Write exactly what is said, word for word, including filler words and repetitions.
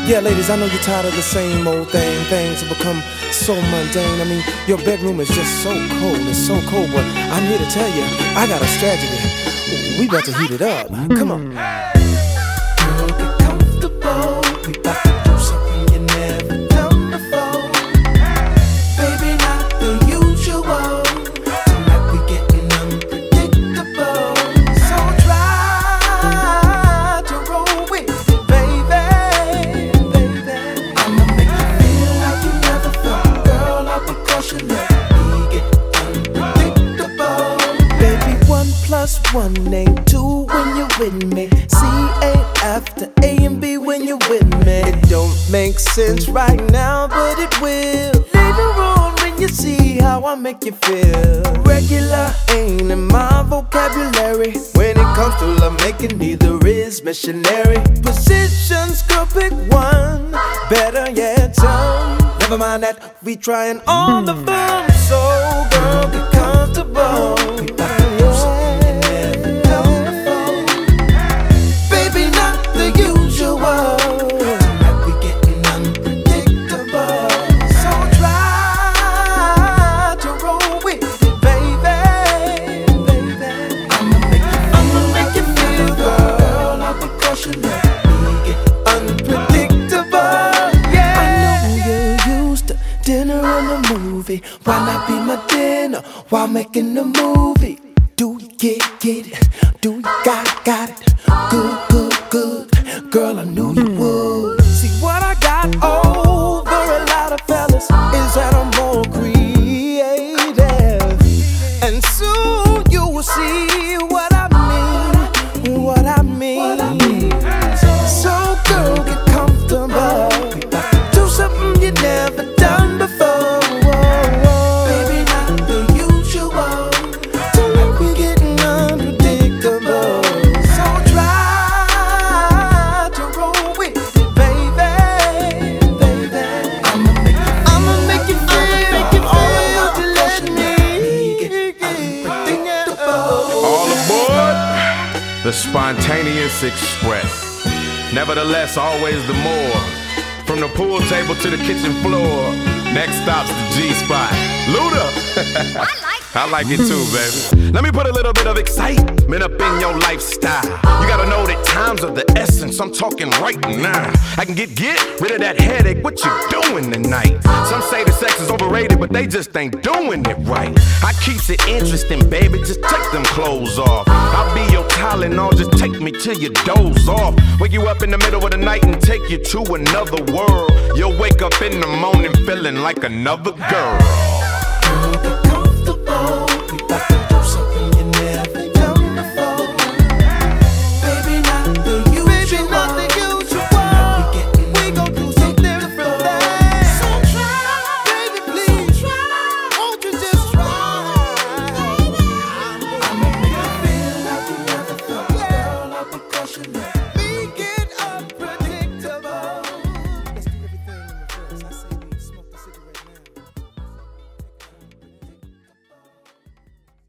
Yeah, ladies, I know you're tired of the same old thing. Things have become so mundane. I mean, your bedroom is just so cold. It's so cold, but I'm here to tell you, I got a strategy. We about to heat it up. Come on. Girl, get comfortable. We about to do something you never done before. Baby, not the usual. Tonight we getting unpredictable. So try to roll with it, baby. I'ma make you feel like you never felt. Girl, I'll be caution that we get unpredictable. Baby, one plus one ain't two when you're with me. C ain't after A and B when you're with me. It don't make sense right now, but it will later on when you see how I make you feel. Regular ain't in my vocabulary. When it comes to love making, neither is missionary. Positions, girl, pick one. Better yet, some. Never mind that, we trying all the fun. So, girl, get comfortable. We about to do something you never done before. Baby, not the usual. Tonight we getting unpredictable. So try to roll with it, baby. I'ma make you, I'ma make you feel, girl. I'll be caution that we get unpredictable. Yeah. I know you're used to dinner and a movie. Why not be my dinner while making the movie? Do you get, get it? Do you got, got it? Good, good, good. Girl, I knew you would. See what I got over a lot of fellas is that I'm more creative. And soon you will see what I mean, what I mean. So girl, get comfortable. Do something you never done before. Baby, not the usual. Tonight we getting unpredictable. So try to roll with it, baby. I'ma make you, I'ma make you feel, all to let me get unpredictable. All aboard the Spontaneous Express. Nevertheless, always the more. From the pool table to the kitchen floor. Next stop's the G-Spot. Luda! I like that. I like it too, baby. Let me put a little bit of excitement up in your lifestyle. You gotta know that time's of the essence. I'm talking right now. I can get get rid of that headache. What you doing tonight? Some say the sex is overrated, but they just ain't doing it right. I keeps it interesting, baby. Just take them clothes off. I'll be your Tylenol. Just take me till you doze off. Wake you up in the middle of the night and take you to another world. You'll wake up in the morning feeling like another girl. Girl, get comfortable. We about to do something you never done before. Baby, not the usual. Baby, not the usual. Tonight we getting, we gon' do something different. So try, baby, please. So try. Won't you just try? I'ma make you feel like you never felt. Girl, I'll be caution that.